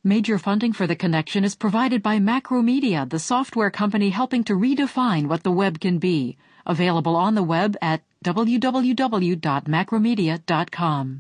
Major funding for The Connection is provided by Macromedia, the software company helping to redefine what the web can be. Available on the web at www.macromedia.com.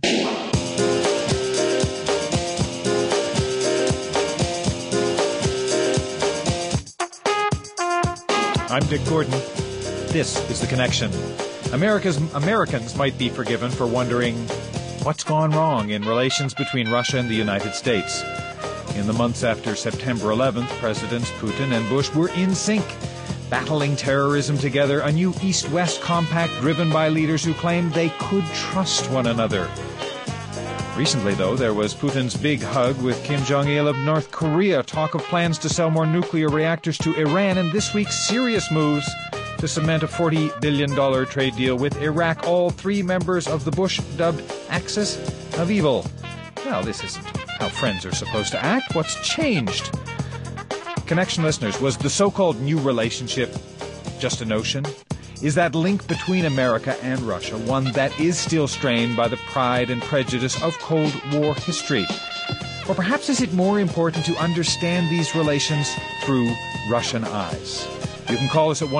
I'm Dick Gordon. This is The Connection. Americans might be forgiven for wondering what's gone wrong in relations between Russia and the United States. In the months after September 11th, Presidents Putin and Bush were in sync, battling terrorism together, a new East-West compact driven by leaders who claimed they could trust one another. Recently, though, there was Putin's big hug with Kim Jong-il of North Korea, talk of plans to sell more nuclear reactors to Iran, and this week's serious moves to cement a $40 billion trade deal with Iraq, all three members of the Bush-dubbed Axis of Evil. Well, this isn't how friends are supposed to act. What's changed? Connection listeners, was the so-called new relationship just a notion? Is that link between America and Russia one that is still strained by the pride and prejudice of Cold War history? Or perhaps is it more important to understand these relations through Russian eyes? You can call us at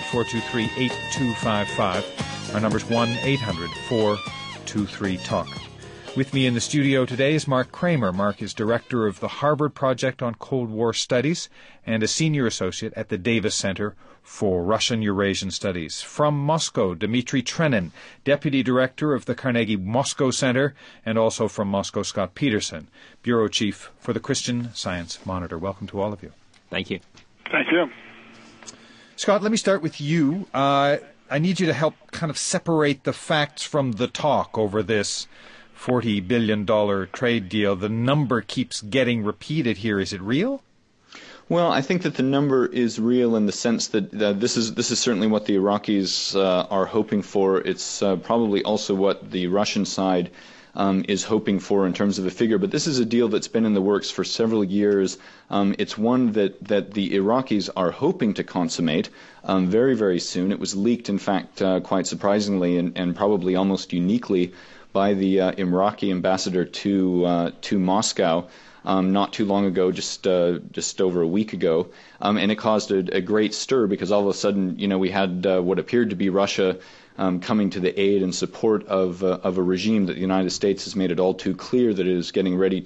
1-800-423-8255. Our number's 1-800-423-TALK. With me in the studio today is Mark Kramer. Mark is director of the Harvard Project on Cold War Studies and a senior associate at the Davis Center for Russian-Eurasian Studies. From Moscow, Dmitry Trenin, deputy director of the Carnegie Moscow Center, and also from Moscow, Scott Peterson, bureau chief for the Christian Science Monitor. Welcome to all of you. Thank you. Thank you. Scott, let me start with you. I need you to help kind of separate the facts from the talk over this $40 billion trade deal. The number keeps getting repeated here. Is it real? Well, I think that the number is real in the sense that this is certainly what the Iraqis are hoping for. It's probably also what the Russian side is hoping for in terms of a figure. But this is a deal that's been in the works for several years. It's one that the Iraqis are hoping to consummate very, very soon. It was leaked, in fact, quite surprisingly and probably almost uniquely by the Iraqi ambassador to Moscow not too long ago, just over a week ago, and it caused a great stir because all of a sudden, we had what appeared to be Russia coming to the aid and support of a regime that the United States has made it all too clear that it is getting ready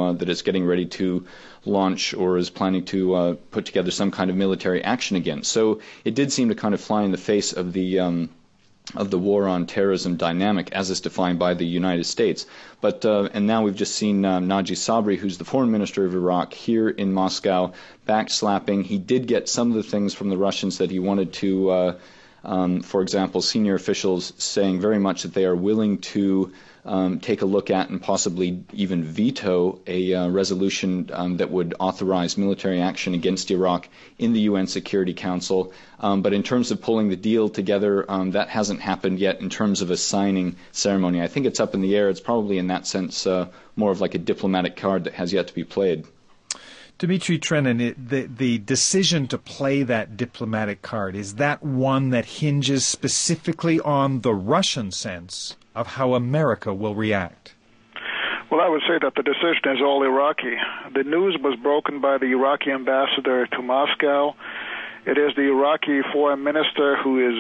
to launch or is planning to put together some kind of military action against. So it did seem to kind of fly in the face of the war on terrorism dynamic as is defined by the United States. But and now we've just seen Naji Sabri, who's the foreign minister of Iraq, here in Moscow, backslapping. He did get some of the things from the Russians that he wanted to, for example, senior officials saying very much that they are willing to take a look at and possibly even veto a resolution that would authorize military action against Iraq in the UN Security Council. But in terms of pulling the deal together, that hasn't happened yet in terms of a signing ceremony. I think it's up in the air. It's probably in that sense more of like a diplomatic card that has yet to be played. Dmitry Trenin, the decision to play that diplomatic card, is that one that hinges specifically on the Russian sense of how America will react? Well, I would say that the decision is all Iraqi. The news was broken by the Iraqi ambassador to Moscow. It is the Iraqi foreign minister who is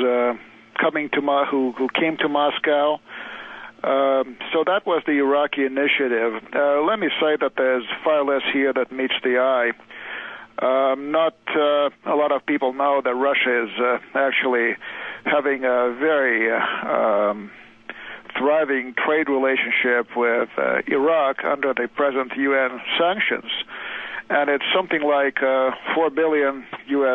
who came to Moscow. So that was the Iraqi initiative. Let me say that there's far less here that meets the eye. Not a lot of people know that Russia is actually having a very thriving trade relationship with Iraq under the present UN sanctions. And it's something like $4 billion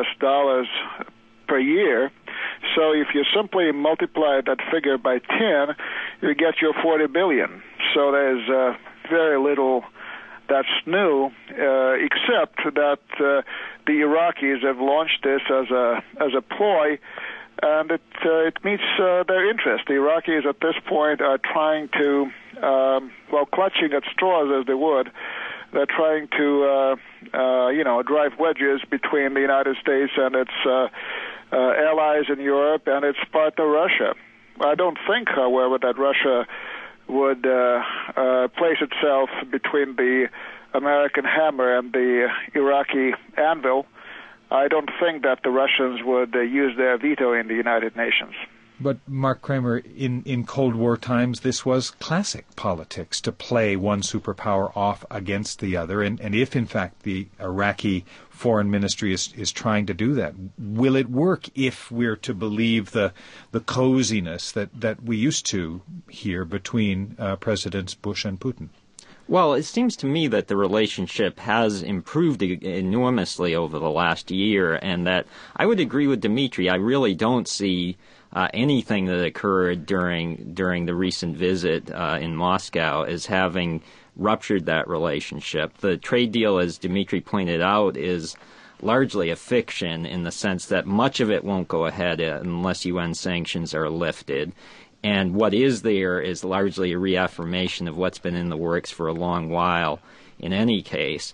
per year. So if you simply multiply that figure by 10, you get your 40 billion. So there's very little that's new, except that the Iraqis have launched this as a ploy, and it meets their interest. The Iraqis at this point are trying to, clutching at straws as they would. They're trying to, drive wedges between the United States and its allies in Europe and its partner Russia. I don't think, however, that Russia would place itself between the American hammer and the Iraqi anvil, I don't think that the Russians would use their veto in the United Nations. But, Mark Kramer, in Cold War times, this was classic politics, to play one superpower off against the other. And if, in fact, the Iraqi foreign ministry is trying to do that, will it work if we're to believe the coziness that we used to hear between Presidents Bush and Putin? Well, it seems to me that the relationship has improved enormously over the last year, and that I would agree with Dmitry. I really don't see anything that occurred during the recent visit in Moscow as having ruptured that relationship. The trade deal, as Dmitry pointed out, is largely a fiction in the sense that much of it won't go ahead unless UN sanctions are lifted. And what is there is largely a reaffirmation of what's been in the works for a long while in any case.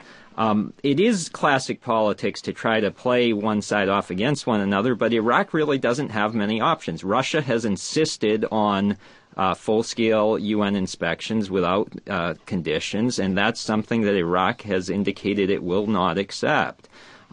It is classic politics to try to play one side off against one another, but Iraq really doesn't have many options. Russia has insisted on full-scale UN inspections without conditions, and that's something that Iraq has indicated it will not accept.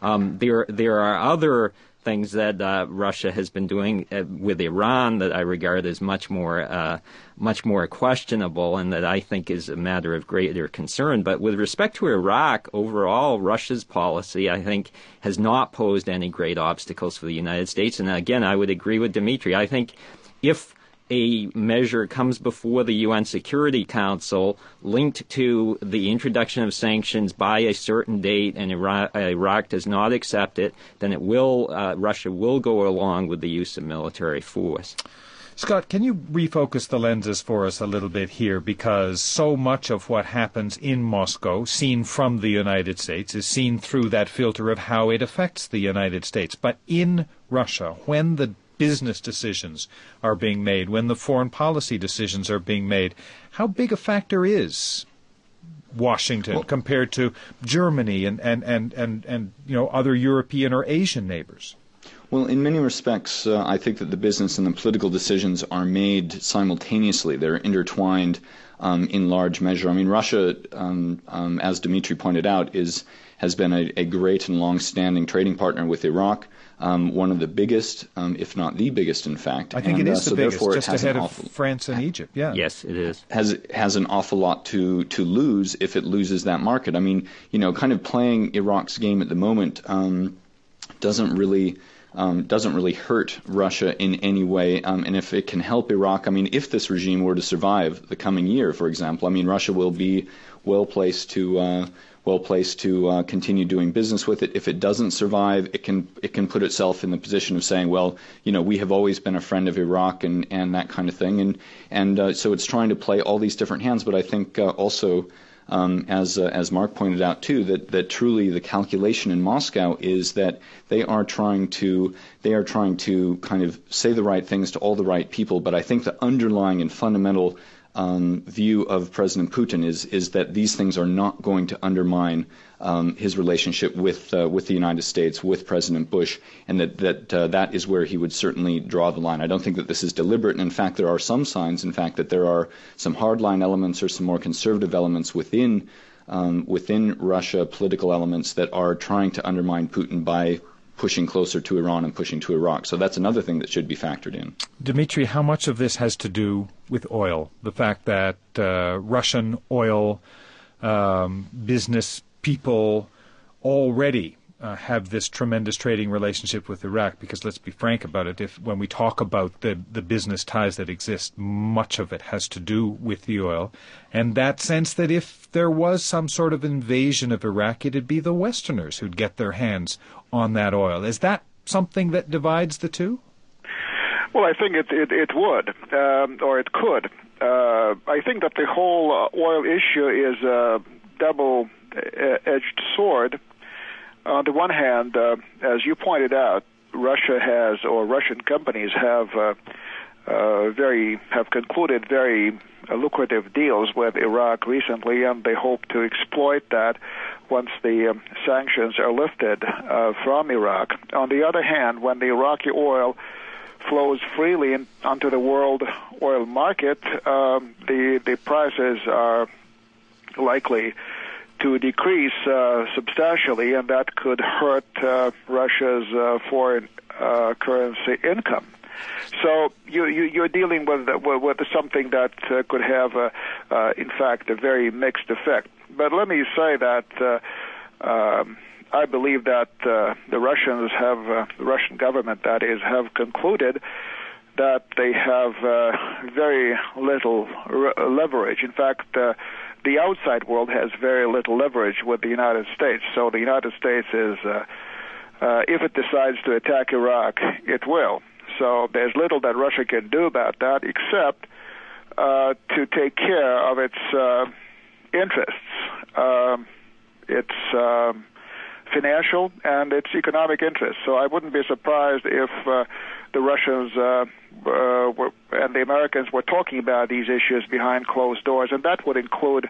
There are other things that Russia has been doing with Iran that I regard as much more questionable, and that I think is a matter of greater concern. But with respect to Iraq, overall, Russia's policy, I think, has not posed any great obstacles for the United States. And again, I would agree with Dmitry. I think if a measure comes before the UN Security Council linked to the introduction of sanctions by a certain date, and Iraq does not accept it, then Russia will go along with the use of military force. Scott, can you refocus the lenses for us a little bit here? Because so much of what happens in Moscow, seen from the United States, is seen through that filter of how it affects the United States. But in Russia, when the business decisions are being made, when the foreign policy decisions are being made, how big a factor is Washington compared to Germany and other European or Asian neighbors? Well, in many respects, I think that the business and the political decisions are made simultaneously. They're intertwined in large measure. I mean, Russia, as Dmitry pointed out, has been a great and long-standing trading partner with Iraq. One of the biggest, if not the biggest, in fact. I think it is the biggest, just ahead of France and Egypt. Yeah. Yes, it is. Has an awful lot to lose if it loses that market. I mean, kind of playing Iraq's game at the moment doesn't really hurt Russia in any way. And if it can help Iraq, I mean, if this regime were to survive the coming year, for example, I mean, Russia will be well placed to continue doing business with it. If it doesn't survive, it can put itself in the position of saying, well, we have always been a friend of Iraq and that kind of thing. And so it's trying to play all these different hands. But I think also, as Mark pointed out too, that truly the calculation in Moscow is that they are trying to kind of say the right things to all the right people. But I think the underlying and fundamental view of President Putin is that these things are not going to undermine his relationship with the United States, with President Bush, and that is where he would certainly draw the line. I don't think that this is deliberate, and in fact there are some signs, in fact, that there are some hardline elements or some more conservative elements within Russia, political elements that are trying to undermine Putin by pushing closer to Iran and pushing to Iraq. So that's another thing that should be factored in. Dmitry, how much of this has to do with oil? The fact that Russian oil business people already have this tremendous trading relationship with Iraq, because let's be frank about it, when we talk about the business ties that exist, much of it has to do with the oil, and that sense that if there was some sort of invasion of Iraq, it'd be the Westerners who'd get their hands on that oil. Is that something that divides the two? Well, I think it would, or it could. I think that the whole oil issue is a double-edged sword. On the one hand, as you pointed out, Russian companies have concluded very lucrative deals with Iraq recently, and they hope to exploit that once the sanctions are lifted from Iraq. On the other hand, when the Iraqi oil flows freely onto the world oil market, the prices are likely to decrease substantially, and that could hurt Russia's foreign currency income. So you're dealing with something that could have, in fact, a very mixed effect. But let me say that I believe that the Russian government, that is, have concluded that they have very little leverage. In fact, the outside world has very little leverage with the United States. So the United States is, if it decides to attack Iraq, it will. So there's little that Russia can do about that except to take care of its interests, its financial and its economic interests. So I wouldn't be surprised if the Russians and the Americans were talking about these issues behind closed doors, and that would include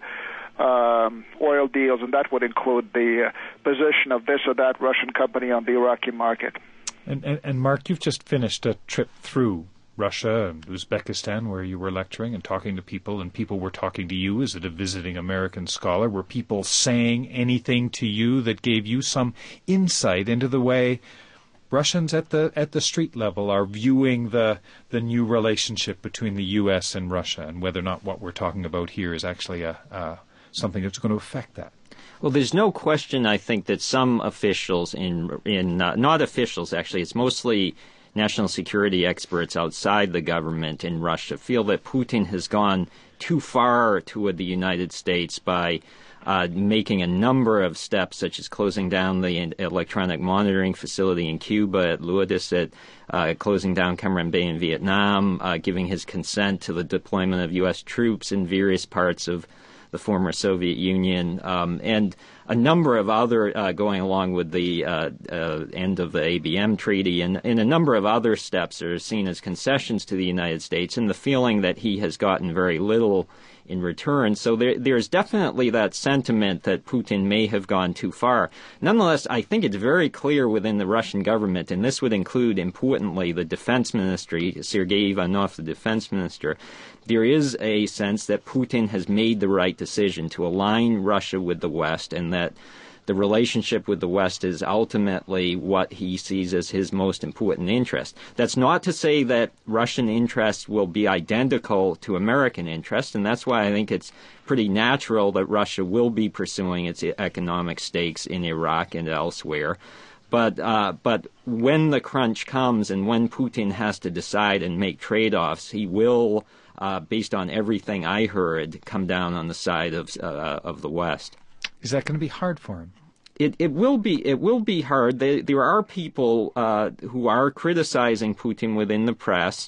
oil deals, and that would include the position of this or that Russian company on the Iraqi market. And Mark, you've just finished a trip through Russia and Uzbekistan where you were lecturing and talking to people, and people were talking to you as a visiting American scholar. Were people saying anything to you that gave you some insight into the way Russians at the street level are viewing the new relationship between the U.S. and Russia, and whether or not what we're talking about here is actually something that's going to affect that? Well, there's no question, I think, that some officials not officials, actually, it's mostly national security experts outside the government in Russia, feel that Putin has gone too far toward the United States by making a number of steps, such as closing down the electronic monitoring facility in Cuba, at Lourdes, closing down Cam Ranh Bay in Vietnam, giving his consent to the deployment of U.S. troops in various parts of the former Soviet Union, and a number of other, going along with the end of the ABM treaty, and a number of other steps are seen as concessions to the United States, and the feeling that he has gotten very little in return. So there's definitely that sentiment that Putin may have gone too far. Nonetheless, I think it's very clear within the Russian government, and this would include, importantly, the defense ministry, Sergei Ivanov, the defense minister, there is a sense that Putin has made the right decision to align Russia with the West, and that the relationship with the West is ultimately what he sees as his most important interest. That's not to say that Russian interests will be identical to American interests, and that's why I think it's pretty natural that Russia will be pursuing its economic stakes in Iraq and elsewhere. But when the crunch comes and when Putin has to decide and make trade-offs, he will, based on everything I heard, come down on the side of the West. Is that going to be hard for him? It will be hard. There are people who are criticizing Putin within the press.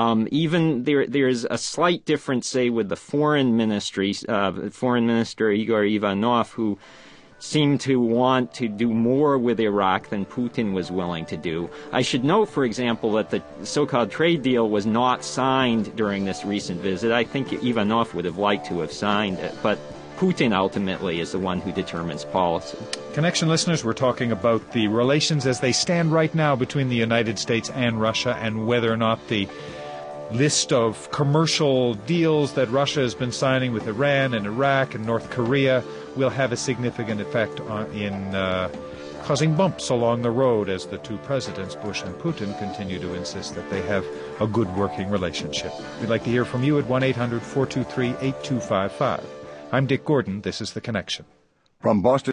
Even there's a slight difference, say, with the foreign ministry, Foreign Minister Igor Ivanov, who seemed to want to do more with Iraq than Putin was willing to do. I should note, for example, that the so-called trade deal was not signed during this recent visit. I think Ivanov would have liked to have signed it, but Putin ultimately is the one who determines policy. Connection listeners, we're talking about the relations as they stand right now between the United States and Russia, and whether or not the list of commercial deals that Russia has been signing with Iran and Iraq and North Korea will have a significant effect in causing bumps along the road as the two presidents, Bush and Putin, continue to insist that they have a good working relationship. We'd like to hear from you at 1-800-423-8255. I'm Dick Gordon. This is The Connection. From Boston.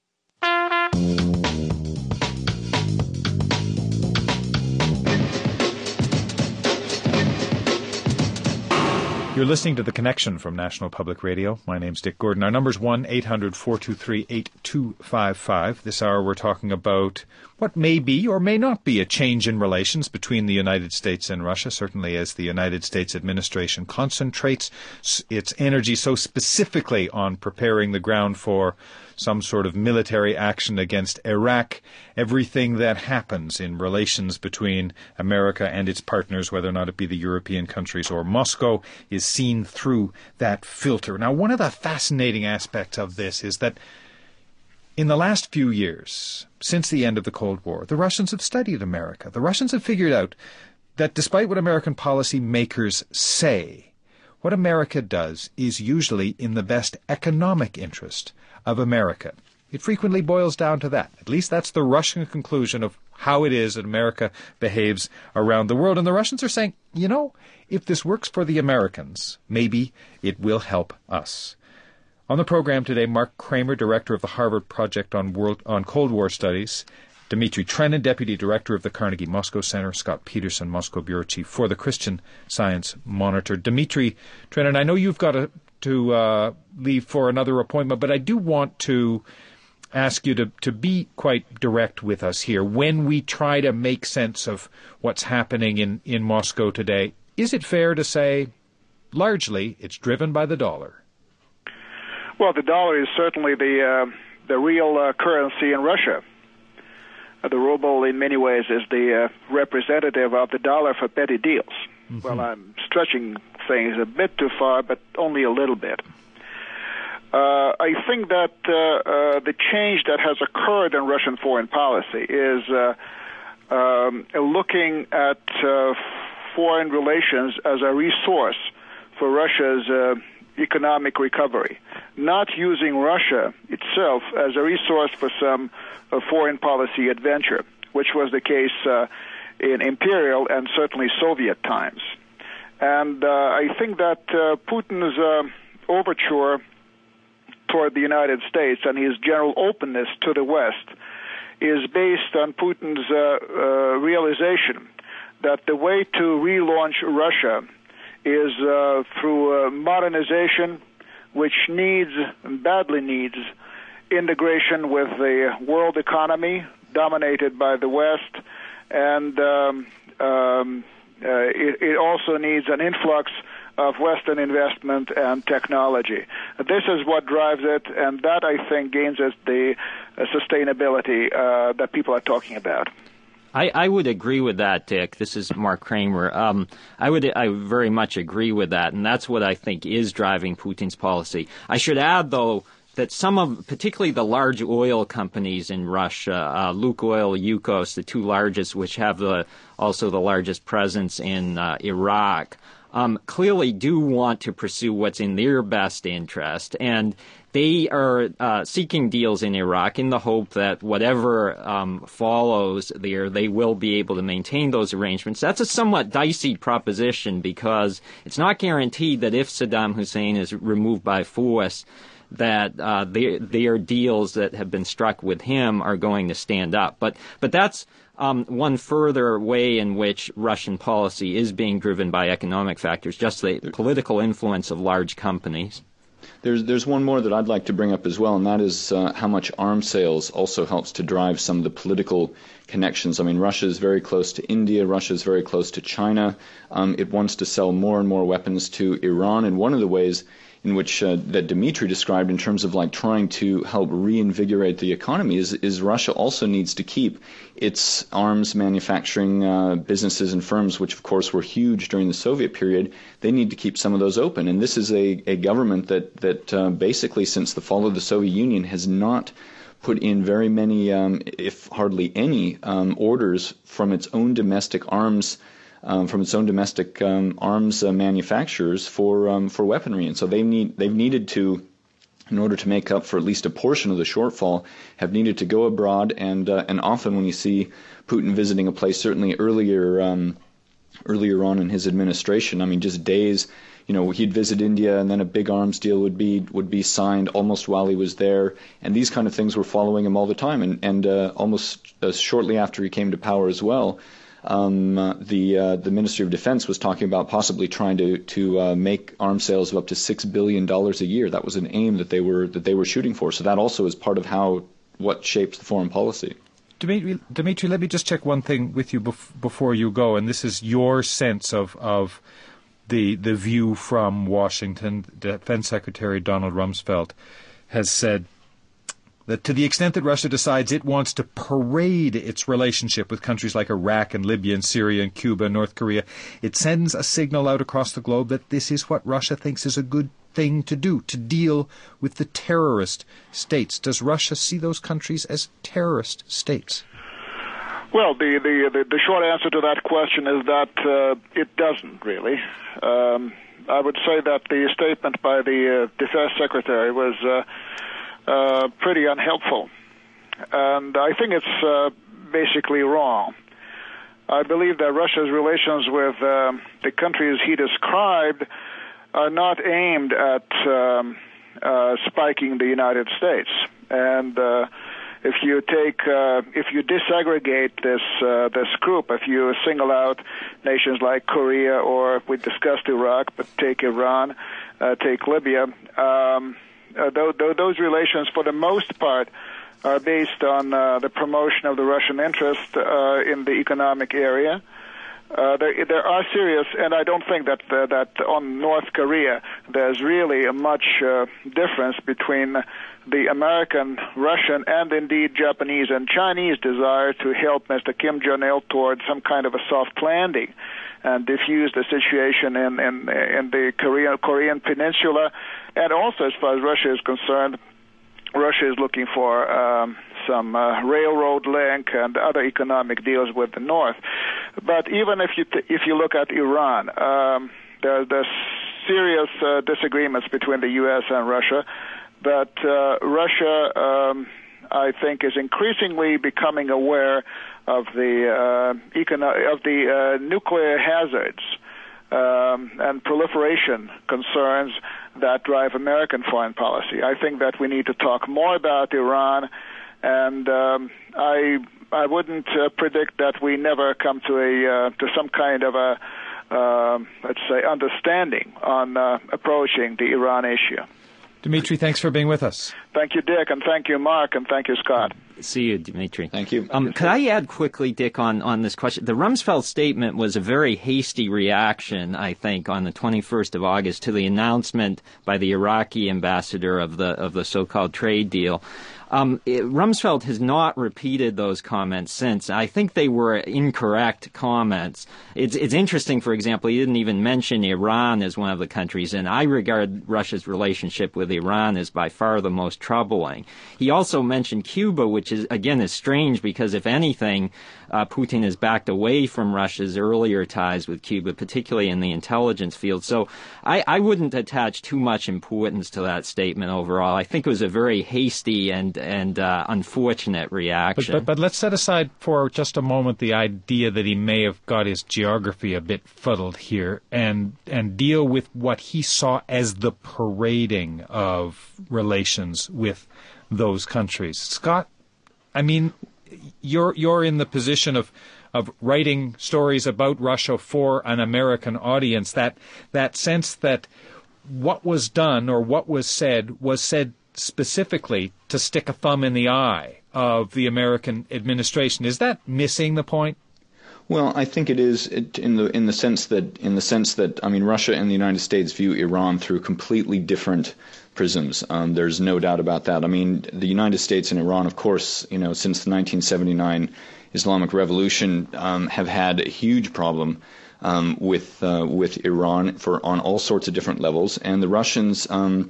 You're listening to The Connection from National Public Radio. My name's Dick Gordon. Our number's 1-800-423-8255. This hour we're talking about what may be or may not be a change in relations between the United States and Russia, certainly as the United States administration concentrates its energy so specifically on preparing the ground for some sort of military action against Iraq. Everything that happens in relations between America and its partners, whether or not it be the European countries or Moscow, is seen through that filter. Now, one of the fascinating aspects of this is that in the last few years, since the end of the Cold War, the Russians have studied America. The Russians have figured out that despite what American policy makers say, what America does is usually in the best economic interest of America. It frequently boils down to that. At least that's the Russian conclusion of how it is that America behaves around the world. And the Russians are saying, if this works for the Americans, maybe it will help us. On the program today, Mark Kramer, director of the Harvard Project on Cold War Studies, Dmitry Trenin, deputy director of the Carnegie Moscow Center, Scott Peterson, Moscow bureau chief for the Christian Science Monitor. Dmitry Trenin, I know you've got to leave for another appointment, but I do want to ask you to be quite direct with us here. When we try to make sense of what's happening in Moscow today, is it fair to say, largely, it's driven by the dollar? Well, the dollar is certainly the real currency in Russia. The ruble, in many ways, is the representative of the dollar for petty deals. Mm-hmm. Well, I'm stretching things a bit too far, but only a little bit. I think that the change that has occurred in Russian foreign policy is looking at foreign relations as a resource for Russia's economic recovery, not using Russia itself as a resource for some foreign policy adventure, which was the case in imperial and certainly Soviet times. And I think that Putin's overture toward the United States and his general openness to the West is based on Putin's realization that the way to relaunch Russia is through modernization, which badly needs integration with the world economy dominated by the West, and it also needs an influx of Western investment and technology. This is what drives it, and that, I think, gains us the sustainability that people are talking about. I would agree with that, Dick. This is Mark Kramer. I very much agree with that, and that's what I think is driving Putin's policy. I should add, though, that particularly the large oil companies in Russia, Lukoil, Yukos, the two largest, which have also the largest presence in Iraq, clearly do want to pursue what's in their best interest, and they are seeking deals in Iraq in the hope that whatever follows there, they will be able to maintain those arrangements. That's a somewhat dicey proposition because it's not guaranteed that if Saddam Hussein is removed by force, that their deals that have been struck with him are going to stand up. But that's one further way in which Russian policy is being driven by economic factors, just the political influence of large companies. There's one more that I'd like to bring up as well, and that is how much arms sales also helps to drive some of the political connections. I mean, Russia is very close to India. Russia is very close to China. It wants to sell more and more weapons to Iran, and one of the ways in which that Dmitry described in terms of like trying to help reinvigorate the economy is Russia also needs to keep its arms manufacturing businesses and firms, which of course were huge during the Soviet period. They need to keep some of those open. And this is a government that basically since the fall of the Soviet Union has not put in very many, if hardly any, orders from its own domestic arms manufacturers for weaponry, and so they've needed to, in order to make up for at least a portion of the shortfall, have needed to go abroad, and often when you see Putin visiting a place, certainly earlier on in his administration, I mean, just days, he'd visit India, and then a big arms deal would be signed almost while he was there, and these kind of things were following him all the time, and almost shortly after he came to power as well. The Ministry of Defense was talking about possibly trying to make arms sales of up to $6 billion a year. That was an aim that they were shooting for. So that also is part of what shapes the foreign policy. Dmitry, let me just check one thing with you before you go, and this is your sense of the view from Washington. Defense Secretary Donald Rumsfeld has said that to the extent that Russia decides it wants to parade its relationship with countries like Iraq and Libya and Syria and Cuba and North Korea, it sends a signal out across the globe that this is what Russia thinks is a good thing to do, to deal with the terrorist states. Does Russia see those countries as terrorist states? Well, the short answer to that question is that it doesn't really. I would say that the statement by the Defense Secretary was pretty unhelpful. And I think it's basically wrong. I believe that Russia's relations with the countries he described are not aimed at spiking the United States. And if you disaggregate this group, if you single out nations like Korea, or we discussed Iraq, but take Iran, take Libya, those relations, for the most part, are based on the promotion of the Russian interest in the economic area. There are serious, and I don't think that on North Korea there's really a much difference between the American, Russian, and indeed Japanese and Chinese desire to help Mr. Kim Jong-il towards some kind of a soft landing and diffuse the situation in the Korean Peninsula. And also, as far as Russia is concerned, Russia is looking for some railroad link and other economic deals with the North. But even if you look at Iran, there's serious disagreements between the U.S. and Russia. But Russia, I think, is increasingly becoming aware of the nuclear hazards and proliferation concerns that drive American foreign policy. I think that we need to talk more about Iran, and I wouldn't predict that we never come to some kind of a let's say understanding on approaching the Iran issue. Dmitry, thanks for being with us. Thank you, Dick, and thank you, Mark, and thank you, Scott. See you, Dmitry. Thank you. Could I add quickly, Dick, on this question? The Rumsfeld statement was a very hasty reaction, I think, on the 21st of August to the announcement by the Iraqi ambassador of the so-called trade deal. Rumsfeld has not repeated those comments since. I think they were incorrect comments. It's interesting, for example, he didn't even mention Iran as one of the countries, and I regard Russia's relationship with Iran as by far the most troubling. He also mentioned Cuba, which is strange because, if anything, Putin has backed away from Russia's earlier ties with Cuba, particularly in the intelligence field. So I wouldn't attach too much importance to that statement overall. I think it was a very hasty and unfortunate reaction. But let's set aside for just a moment the idea that he may have got his geography a bit fuddled here and deal with what he saw as the parading of relations with those countries. Scott, I mean, you're in the position of writing stories about Russia for an American audience, that sense that what was done or what was said specifically to stick a thumb in the eye of the American administration. Is that missing the point? Well, I think it is in the sense that I mean, Russia and the United States view Iran through completely different prisms. There's no doubt about that. I mean, the United States and Iran, of course, since the 1979 Islamic Revolution, have had a huge problem with Iran on all sorts of different levels, and the Russians.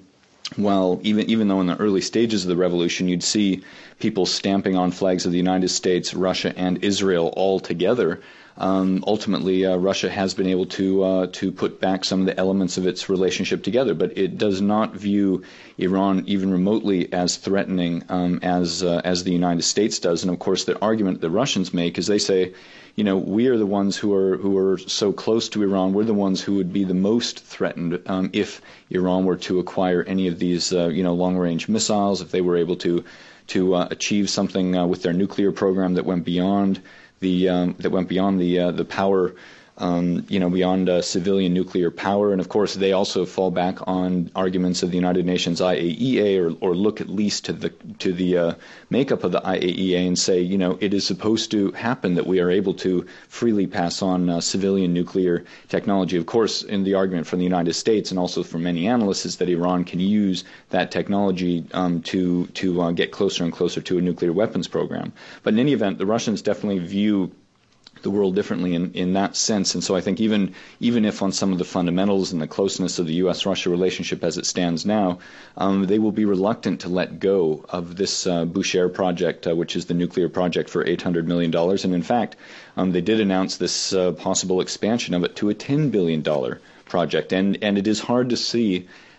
Well, even though in the early stages of the revolution you'd see people stamping on flags of the United States, Russia, and Israel all together, ultimately Russia has been able to put back some of the elements of its relationship together. But it does not view Iran even remotely as threatening as the United States does. And of course, the argument the Russians make is they say, we are the ones who are so close to Iran. We're the ones who would be the most threatened if Iran were to acquire any of these, long-range missiles. If they were able to achieve something with their nuclear program that went beyond the power. Beyond civilian nuclear power. And of course, they also fall back on arguments of the United Nations IAEA, or look at least to the makeup of the IAEA and say, it is supposed to happen that we are able to freely pass on civilian nuclear technology. Of course, in the argument from the United States and also from many analysts is that Iran can use that technology to get closer and closer to a nuclear weapons program. But in any event, the Russians definitely view the world differently in that sense. And so I think even if on some of the fundamentals and the closeness of the U.S.-Russia relationship as it stands now, they will be reluctant to let go of this Bushehr project, which is the nuclear project for $800 million. And in fact, they did announce this possible expansion of it to a $10 billion project. And it is hard to see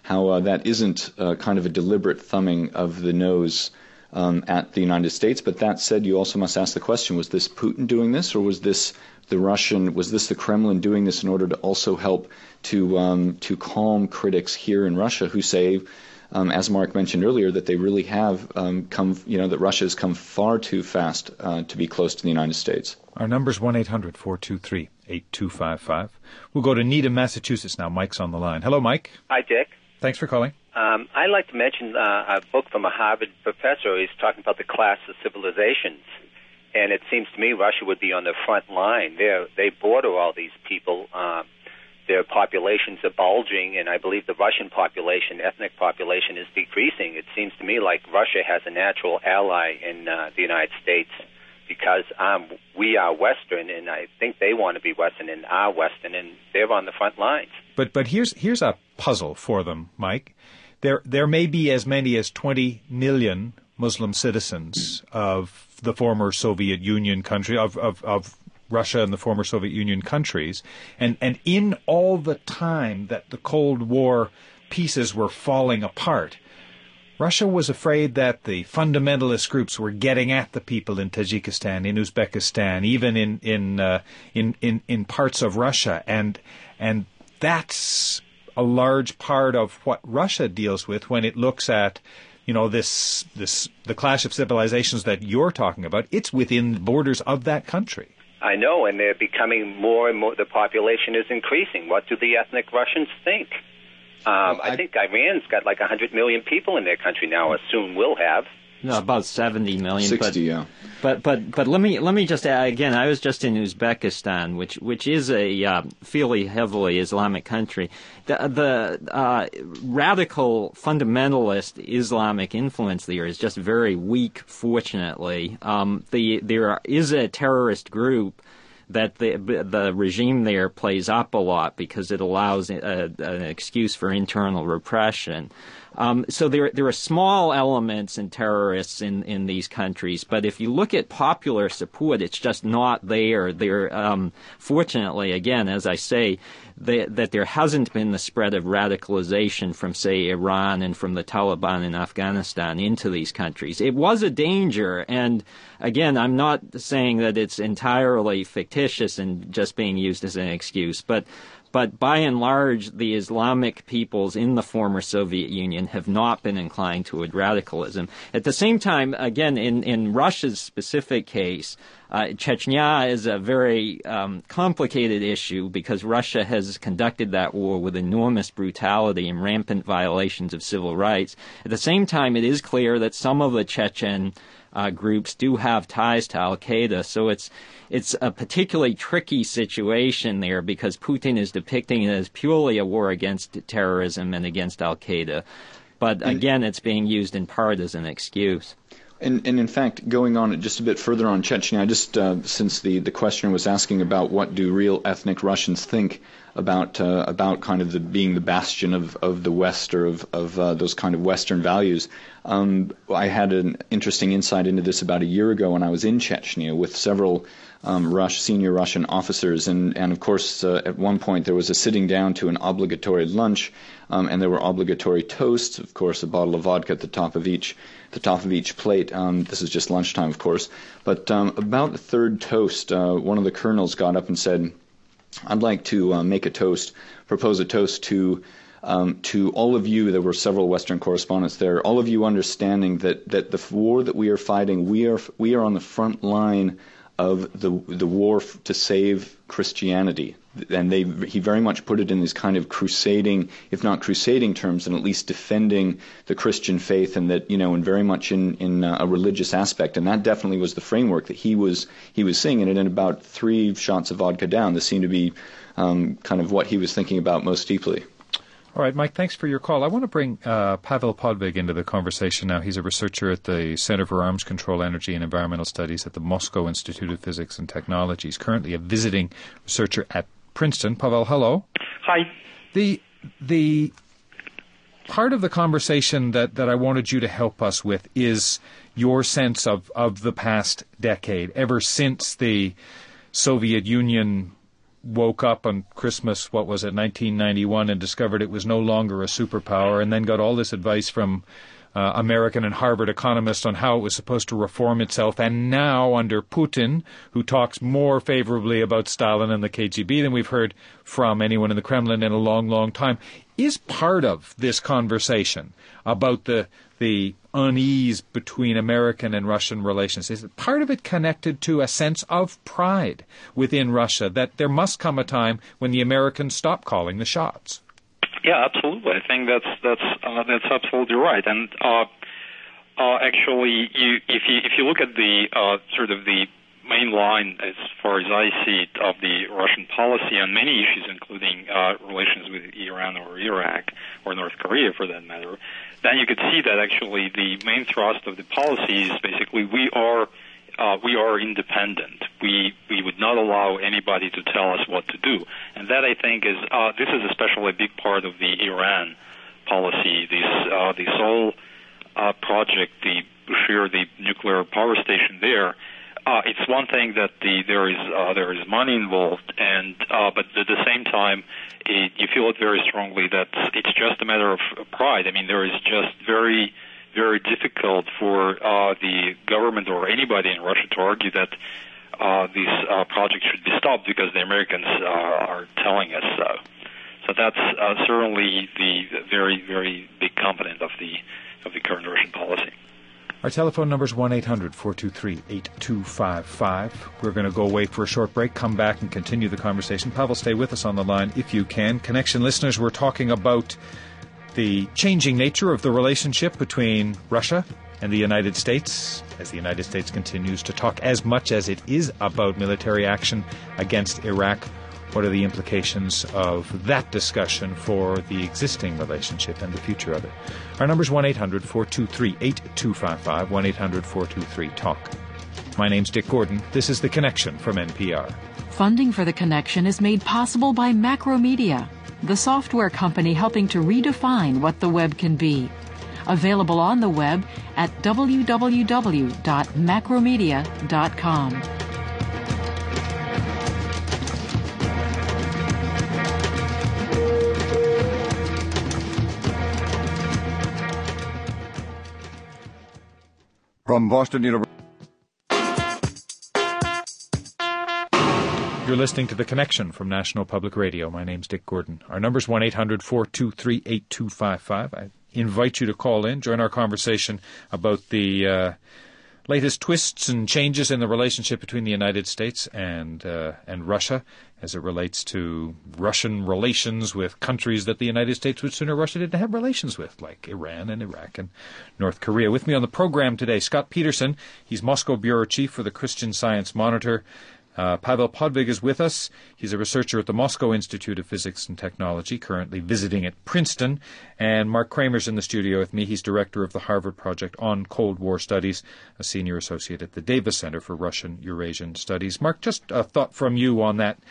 how that isn't kind of a deliberate thumbing of the nose at the United States. But that said, you also must ask the question: was this Putin doing this, or was this the Kremlin doing this in order to also help to calm critics here in Russia who say, as Mark mentioned earlier, that they really have that Russia has come far too fast to be close to the United States. Our number's 1-800-423-8255. We'll go to Needham, Massachusetts now. Mike's on the line. Hello, Mike. Hi, Dick. Thanks for calling. I'd like to mention a book from a Harvard professor. He's talking about the clash of civilizations. And it seems to me Russia would be on the front line. They border all these people. Their populations are bulging, and I believe the Russian population, ethnic population, is decreasing. It seems to me like Russia has a natural ally in the United States because we are Western, and I think they want to be Western and are Western, and they're on the front lines. But here's a puzzle for them, Mike. There may be as many as 20 million Muslim citizens of the former Soviet Union country, of Russia and the former Soviet Union countries, and in all the time that the Cold War pieces were falling apart, Russia was afraid that the fundamentalist groups were getting at the people in Tajikistan, in Uzbekistan, even in parts of Russia, and that's a large part of what Russia deals with when it looks at the clash of civilizations that you're talking about. It's within the borders of that country. I know, and they're becoming more and more, the population is increasing. What do the ethnic Russians think? I think Iran's got like 100 million people in their country now, or soon will have. No, about 70 million. 60, yeah. But let me just add again. I was just in Uzbekistan, which is a fairly heavily Islamic country. The radical fundamentalist Islamic influence there is just very weak. Fortunately, there is a terrorist group that the regime there plays up a lot because it allows an excuse for internal repression. So there are small elements and terrorists in these countries, but if you look at popular support, it's just not there. Fortunately, again, as I say, that there hasn't been the spread of radicalization from, say, Iran and from the Taliban in Afghanistan into these countries. It was a danger, and again, I'm not saying that it's entirely fictitious and just being used as an excuse, but by and large, the Islamic peoples in the former Soviet Union have not been inclined toward radicalism. At the same time, again, in Russia's specific case, Chechnya is a very complicated issue because Russia has conducted that war with enormous brutality and rampant violations of civil rights. At the same time, it is clear that some of the Chechen groups do have ties to Al-Qaeda, so it's a particularly tricky situation there because Putin is depicting it as purely a war against terrorism and against Al-Qaeda. But again, it's being used in part as an excuse. And in fact, going on just a bit further on Chechnya, since the questioner was asking about what do real ethnic Russians think about kind of being the bastion of the West or of those kind of Western values. I had an interesting insight into this about a year ago when I was in Chechnya with several senior Russian officers, and of course at one point there was a sitting down to an obligatory lunch, and there were obligatory toasts, of course, a bottle of vodka at the top of each plate. This is just lunchtime, of course. But about the third toast, one of the colonels got up and said, "I'd like to propose a toast to all of you." There were several Western correspondents there. All of you understanding that the war that we are fighting, we are on the front line of the war to save Christianity. And he very much put it in these kind of crusading, if not crusading terms, and at least defending the Christian faith, and that, and very much in a religious aspect. And that definitely was the framework that he was seeing. And in about 3 shots of vodka down, this seemed to be kind of what he was thinking about most deeply. All right, Mike, thanks for your call. I want to bring Pavel Podvig into the conversation now. He's a researcher at the Center for Arms Control, Energy and Environmental Studies at the Moscow Institute of Physics and Technology. He's currently a visiting researcher at Princeton. Pavel, hello. Hi. The part of the conversation that I wanted you to help us with is your sense of the past decade, ever since the Soviet Union woke up on Christmas, 1991, and discovered it was no longer a superpower, and then got all this advice from American and Harvard economists on how it was supposed to reform itself, and now under Putin, who talks more favorably about Stalin and the KGB than we've heard from anyone in the Kremlin in a long, long time, is part of this conversation about the unease between American and Russian relations. Is part of it connected to a sense of pride within Russia that there must come a time when the Americans stop calling the shots? Yeah, absolutely. I think that's absolutely right. And actually, if you look at the sort of the main line, as far as I see it, of the Russian policy on many issues, including relations with Iran or Iraq or North Korea, for that matter, then you could see that actually the main thrust of the policy is basically we are independent. We would not allow anybody to tell us what to do, and that I think is this is especially a big part of the Iran policy. This whole project, the Bushehr, the nuclear power station there. It's one thing that there is money involved, and but at the same time, you feel it very strongly that it's just a matter of pride. I mean, there is just very, very difficult for the government or anybody in Russia to argue that this project should be stopped because the Americans are telling us so. So that's certainly the very, very big component of the current Russian policy. Our telephone number is 1-800-423-8255. We're going to go away for a short break, come back and continue the conversation. Pavel, stay with us on the line if you can. Connection listeners, we're talking about the changing nature of the relationship between Russia and the United States, as the United States continues to talk as much as it is about military action against Iraq. What are the implications of that discussion for the existing relationship and the future of it? Our number is 1-800-423-8255, 1-800-423-TALK. My name's Dick Gordon. This is The Connection from NPR. Funding for The Connection is made possible by Macromedia, the software company helping to redefine what the web can be. Available on the web at www.macromedia.com. From Boston University. You're listening to The Connection from National Public Radio. My name's Dick Gordon. Our number's 1-800-423-8255. I invite you to call in, join our conversation about the latest twists and changes in the relationship between the United States and Russia as it relates to Russian relations with countries that the United States would sooner Russia didn't have relations with, like Iran and Iraq and North Korea. With me on the program today, Scott Peterson. He's Moscow Bureau Chief for the Christian Science Monitor. Pavel Podvig is with us. He's a researcher at the Moscow Institute of Physics and Technology, currently visiting at Princeton. And Mark Kramer's in the studio with me. He's director of the Harvard Project on Cold War Studies, a senior associate at the Davis Center for Russian Eurasian Studies. Mark, just a thought from you on that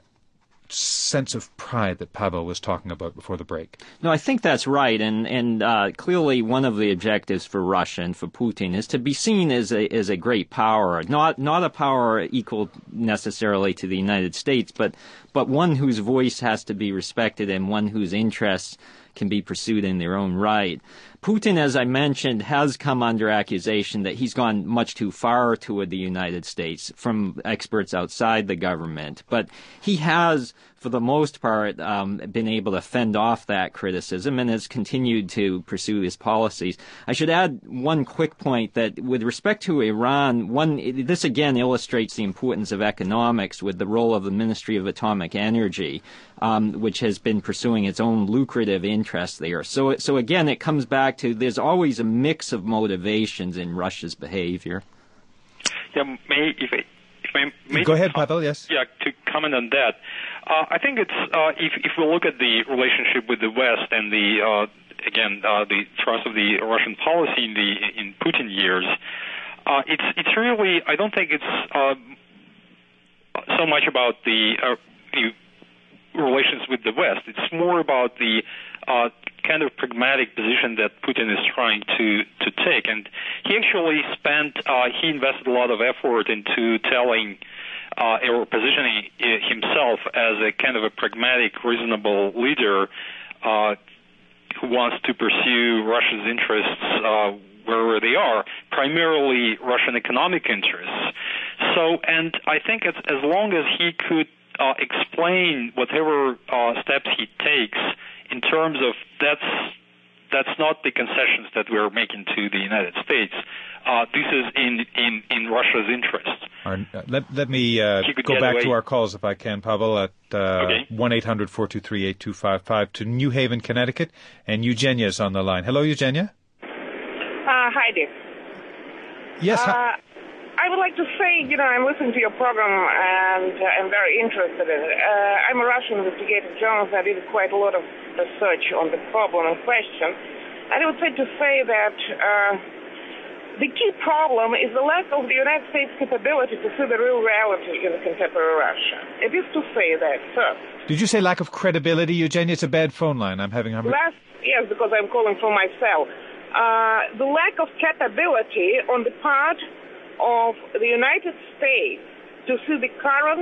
sense of pride that Pavel was talking about before the break. No, I think that's right, and clearly one of the objectives for Russia and for Putin is to be seen as a great power, not a power equal necessarily to the United States, but one whose voice has to be respected and one whose interests can be pursued in their own right. Putin, as I mentioned, has come under accusation that he's gone much too far toward the United States from experts outside the government. But he has, for the most part, been able to fend off that criticism and has continued to pursue his policies. I should add one quick point that with respect to Iran, this again illustrates the importance of economics with the role of the Ministry of Atomic Energy, which has been pursuing its own lucrative interests there. So again, it comes back to there's always a mix of motivations in Russia's behavior. Yeah, if I may go ahead, Pavel. Yes. Yeah, to comment on that, I think it's if we look at the relationship with the West and the thrust of the Russian policy in Putin years, it's really, I don't think it's so much about the relations with the West. It's more about the kind of pragmatic position that Putin is trying to take. And he actually he invested a lot of effort into telling or positioning himself as a kind of a pragmatic, reasonable leader who wants to pursue Russia's interests wherever they are, primarily Russian economic interests. So, and I think as long as he could explain whatever steps he takes in terms of that's not the concessions that we're making to the United States. This is in Russia's interest. Let me go back to our calls, if I can, Pavel, at 1-800-423-8255 to New Haven, Connecticut. And Eugenia is on the line. Hello, Eugenia. Hi, Dick. Yes. I would like to say, I'm listening to your program and I'm very interested in it. I'm a Russian investigative journalist. I did quite a lot of research on the problem in question. And I would say that the key problem is the lack of the United States capability to see the real reality in contemporary Russia. It is to say that, first. Did you say lack of credibility, Eugenia? It's a bad phone line. I'm having... Yes, because I'm calling from myself. The lack of capability on the part of the United States to see the current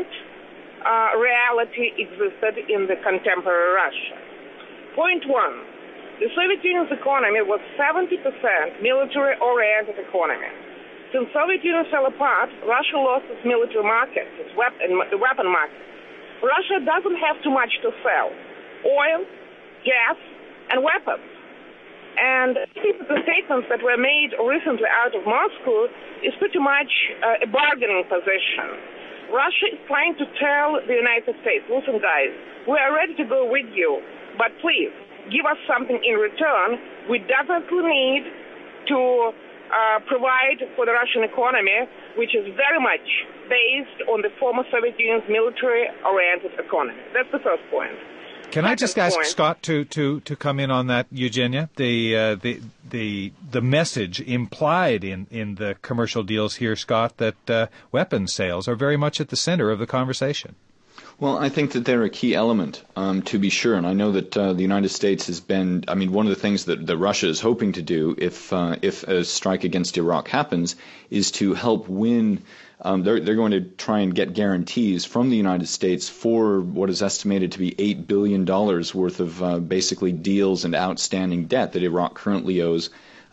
reality existed in the contemporary Russia. Point one, the Soviet Union's economy was 70% military-oriented economy. Since Soviet Union fell apart, Russia lost its military market, the weapon market. Russia doesn't have too much to sell: oil, gas, and weapons. And the statements that were made recently out of Moscow is pretty much a bargaining position. Russia is trying to tell the United States, listen, guys, we are ready to go with you, but please give us something in return. We definitely need to provide for the Russian economy, which is very much based on the former Soviet Union's military-oriented economy. That's the first point. Can I just ask Scott to come in on that, Eugenia? The message implied in the commercial deals here, Scott, that weapons sales are very much at the center of the conversation. Well, I think that they're a key element, to be sure. And I know that the United States has been, one of the things that Russia is hoping to do if a strike against Iraq happens is to help win. They're going to try and get guarantees from the United States for what is estimated to be $8 billion worth of basically deals and outstanding debt that Iraq currently owes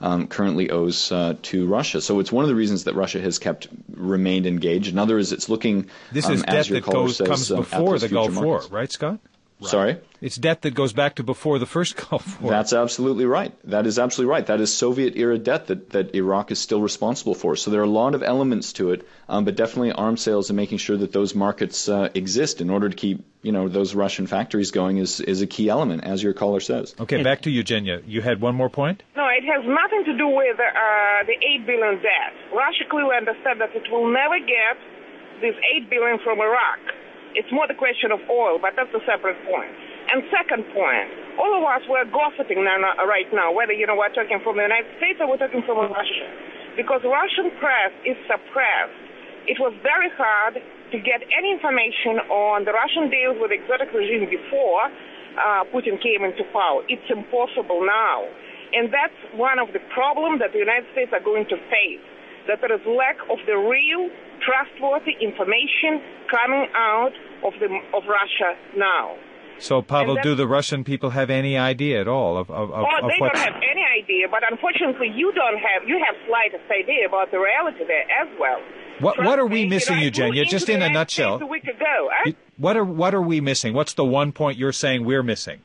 to Russia. So it's one of the reasons that Russia has remained engaged. Another is it's looking. This is debt that comes before the Gulf War, right, Scott? Right. Sorry? It's debt that goes back to before the first Gulf War. That's absolutely right. That is absolutely right. That is Soviet-era debt that Iraq is still responsible for. So there are a lot of elements to it, but definitely arms sales and making sure that those markets exist in order to keep those Russian factories going is a key element, as your caller says. Okay, back to Eugenia. You had one more point? No, it has nothing to do with the $8 billion debt. Russia clearly understands that it will never get this $8 billion from Iraq. It's more the question of oil, but that's a separate point. And second point, all of us were gossiping right now, whether we're talking from the United States or we're talking from Russia, because Russian press is suppressed. It was very hard to get any information on the Russian deals with the exotic regime before Putin came into power. It's impossible now. And that's one of the problems that the United States are going to face, that there is lack of the real trustworthy information coming out of Russia now. So, Pavel, do the Russian people have any idea at all of they don't have any idea, but unfortunately you have slightest idea about the reality there as well. What are we missing, Eugenia? Just in a nutshell. A week ago, What are we missing? What's the one point you're saying we're missing?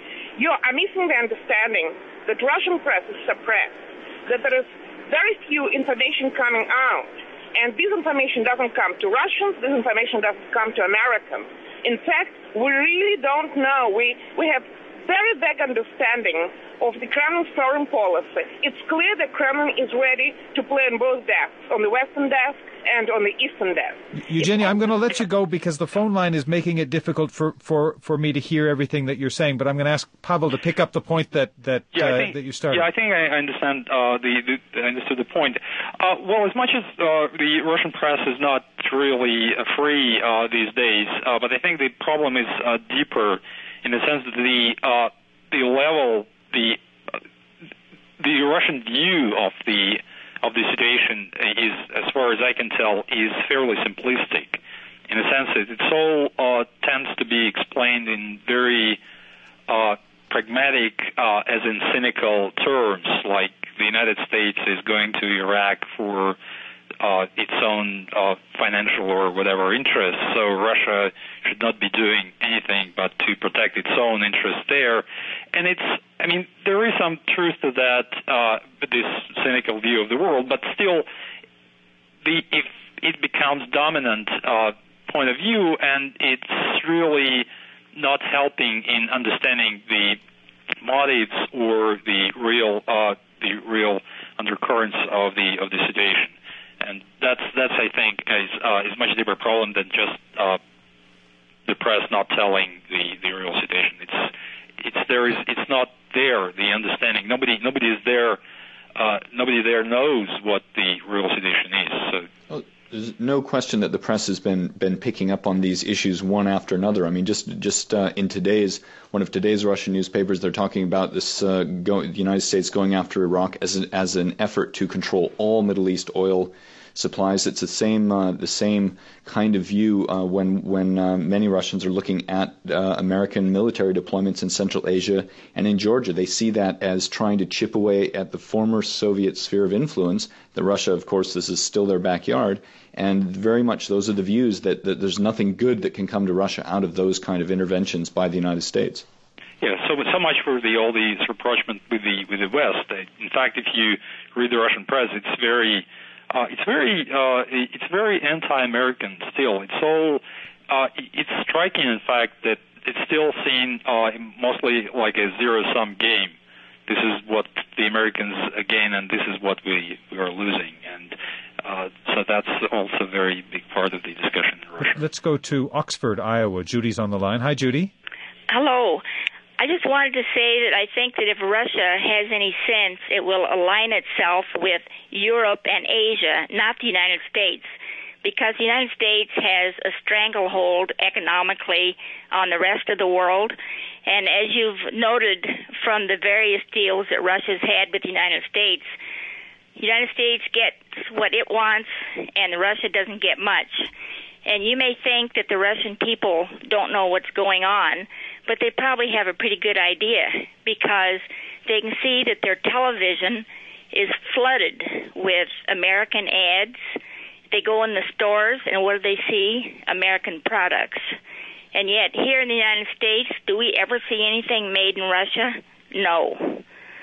I'm missing the understanding that Russian press is suppressed, that there is very few information coming out. And this information doesn't come to Russians, this information doesn't come to Americans. In fact, we really don't know. We have very vague understanding of the Kremlin's foreign policy. It's clear that Kremlin is ready to play on both desks, on the Western desk and on the Eastern desk. Eugenia, I'm going to let you go because the phone line is making it difficult for me to hear everything that you're saying, but I'm going to ask Pavel to pick up the point that you started. Yeah, I think I understand I understood the point. Well, as much as the Russian press is not really free these days, but I think the problem is deeper in the sense that the level, the Russian view of the situation is, as far as I can tell, is fairly simplistic, in a sense that it all tends to be explained in very pragmatic, as in cynical terms, like the United States is going to Iraq for its own financial or whatever interests, so Russia should not be doing anything but to protect its own interests there. And there is some truth to that, this cynical view of the world, but still, if it becomes dominant point of view, and it's really not helping in understanding the motives or the real undercurrents of the situation. And that's I think is a much deeper problem than just the press not telling the real situation. It's not there, the understanding. Nobody is there. Nobody there knows what the real situation is. So. Well, there's no question that the press has been picking up on these issues one after another. I mean, just in one of today's Russian newspapers, they're talking about this the United States going after Iraq as an effort to control all Middle East oil supplies. It's the same kind of view when many Russians are looking at American military deployments in Central Asia and in Georgia. They see that as trying to chip away at the former Soviet sphere of influence. That Russia, of course, this is still their backyard, and very much those are the views that there's nothing good that can come to Russia out of those kind of interventions by the United States. Yeah, so much for all these rapprochement with the West. In fact, if you read the Russian press, it's very anti-American still. It's striking, in fact, that it's still seen mostly like a zero-sum game. This is what the Americans gain, and this is what we are losing. And so that's also a very big part of the discussion in Russia. Let's go to Oxford, Iowa. Judy's on the line. Hi, Judy. Hello. I just wanted to say that I think that if Russia has any sense, it will align itself with Europe and Asia, not the United States, because the United States has a stranglehold economically on the rest of the world. And as you've noted from the various deals that Russia's had with the United States gets what it wants, and Russia doesn't get much. And you may think that the Russian people don't know what's going on, but they probably have a pretty good idea, because they can see that their television is flooded with American ads. They go in the stores, and what do they see? American products. And yet, here in the United States, do we ever see anything made in Russia? No.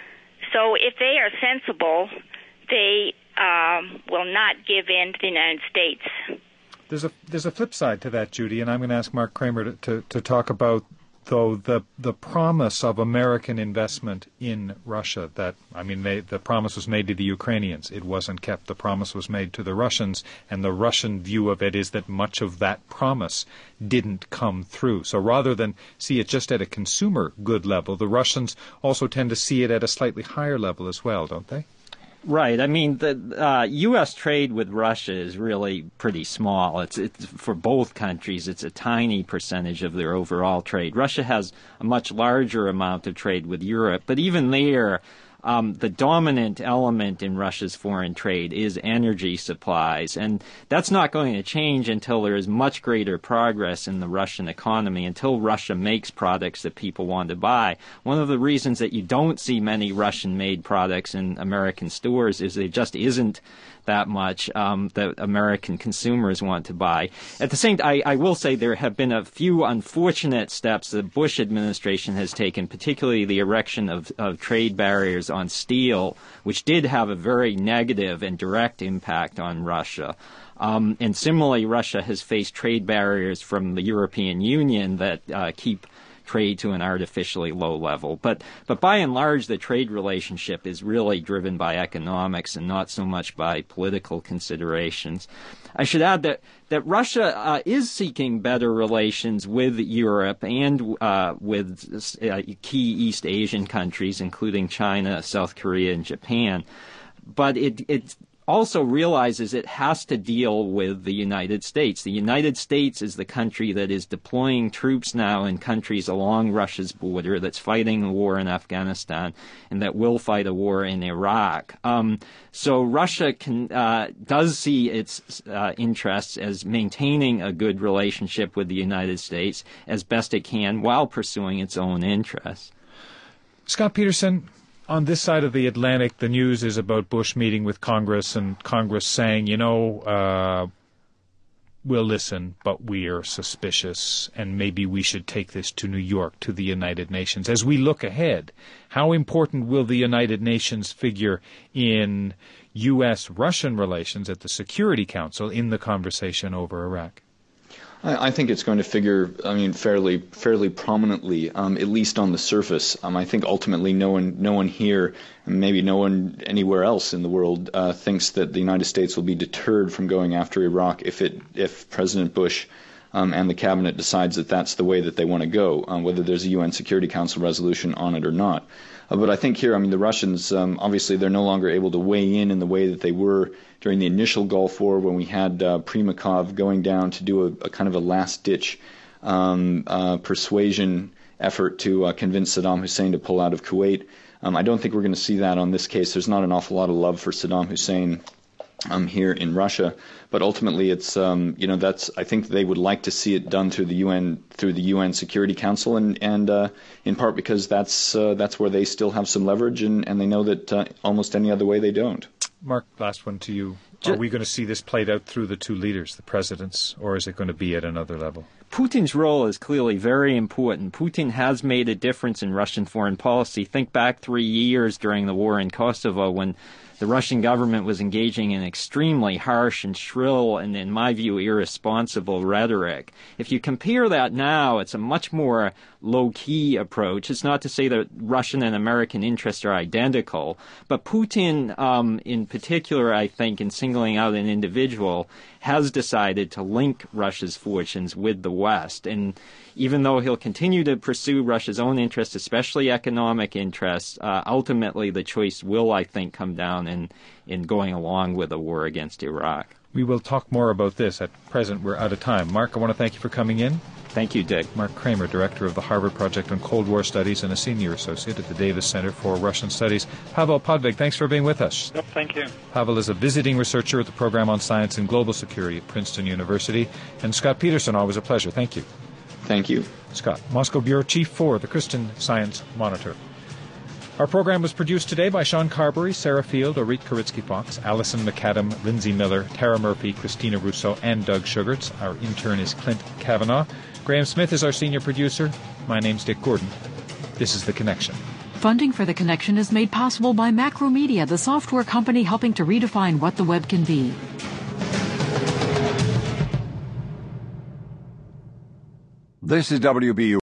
So if they are sensible, they will not give in to the United States. There's a flip side to that, Judy, and I'm going to ask Mark Kramer to talk about, though, the promise of American investment in Russia. The promise was made to the Ukrainians. It wasn't kept. The promise was made to the Russians, and the Russian view of it is that much of that promise didn't come through. So rather than see it just at a consumer good level, the Russians also tend to see it at a slightly higher level as well, don't they? Right. I mean, the U.S. trade with Russia is really pretty small. It's for both countries. It's a tiny percentage of their overall trade. Russia has a much larger amount of trade with Europe, but even there, the dominant element in Russia's foreign trade is energy supplies, and that's not going to change until there is much greater progress in the Russian economy, until Russia makes products that people want to buy. One of the reasons that you don't see many Russian-made products in American stores is there just isn't that much that American consumers want to buy. At the same time, I will say there have been a few unfortunate steps the Bush administration has taken, particularly the erection of trade barriers on steel, which did have a very negative and direct impact on Russia. And similarly, Russia has faced trade barriers from the European Union that keep trade to an artificially low level. But by and large, the trade relationship is really driven by economics and not so much by political considerations. I should add that Russia is seeking better relations with Europe and with key East Asian countries, including China, South Korea, and Japan. But it also realizes it has to deal with the United States. The United States is the country that is deploying troops now in countries along Russia's border, that's fighting a war in Afghanistan, and that will fight a war in Iraq. So Russia does see its interests as maintaining a good relationship with the United States as best it can while pursuing its own interests. Scott Peterson, on this side of the Atlantic, the news is about Bush meeting with Congress and Congress saying, we'll listen, but we are suspicious, and maybe we should take this to New York, to the United Nations. As we look ahead, how important will the United Nations figure in U.S.-Russian relations at the Security Council in the conversation over Iraq? I think it's going to figure, fairly prominently, at least on the surface. I think ultimately no one here, and maybe no one anywhere else in the world, thinks that the United States will be deterred from going after Iraq if President Bush and the cabinet decides that that's the way that they want to go, whether there's a UN Security Council resolution on it or not. But I think here, the Russians, obviously they're no longer able to weigh in the way that they were during the initial Gulf War when we had Primakov going down to do a kind of a last-ditch persuasion effort to convince Saddam Hussein to pull out of Kuwait. I don't think we're going to see that on this case. There's not an awful lot of love for Saddam Hussein here in Russia, but ultimately it's I think they would like to see it done through the UN Security Council, and in part because that's where they still have some leverage, and they know that almost any other way they don't. Mark, last one to you. Are we going to see this played out through the two leaders, the presidents, or is it going to be at another level? Putin's role is clearly very important. Putin has made a difference in Russian foreign policy. Think back 3 years during the war in Kosovo when the Russian government was engaging in extremely harsh and shrill and, in my view, irresponsible rhetoric. If you compare that now, it's a much more low-key approach. It's not to say that Russian and American interests are identical, but Putin, in particular, I think, in singling out an individual, has decided to link Russia's fortunes with the West. And even though he'll continue to pursue Russia's own interests, especially economic interests, ultimately the choice will, I think, come down in going along with a war against Iraq. We will talk more about this. At present, we're out of time. Mark, I want to thank you for coming in. Thank you, Dick. Mark Kramer, Director of the Harvard Project on Cold War Studies and a Senior Associate at the Davis Center for Russian Studies. Pavel Podvig, thanks for being with us. Yep, thank you. Pavel is a visiting researcher at the Program on Science and Global Security at Princeton University. And Scott Peterson, always a pleasure. Thank you. Thank you. Scott, Moscow Bureau Chief for the Christian Science Monitor. Our program was produced today by Sean Carberry, Sarah Field, Orit Karitsky-Fox, Allison McAdam, Lindsay Miller, Tara Murphy, Christina Russo, and Doug Sugarts. Our intern is Clint Kavanaugh. Graham Smith is our senior producer. My name's Dick Gordon. This is The Connection. Funding for The Connection is made possible by Macromedia, the software company helping to redefine what the web can be. This is WBU.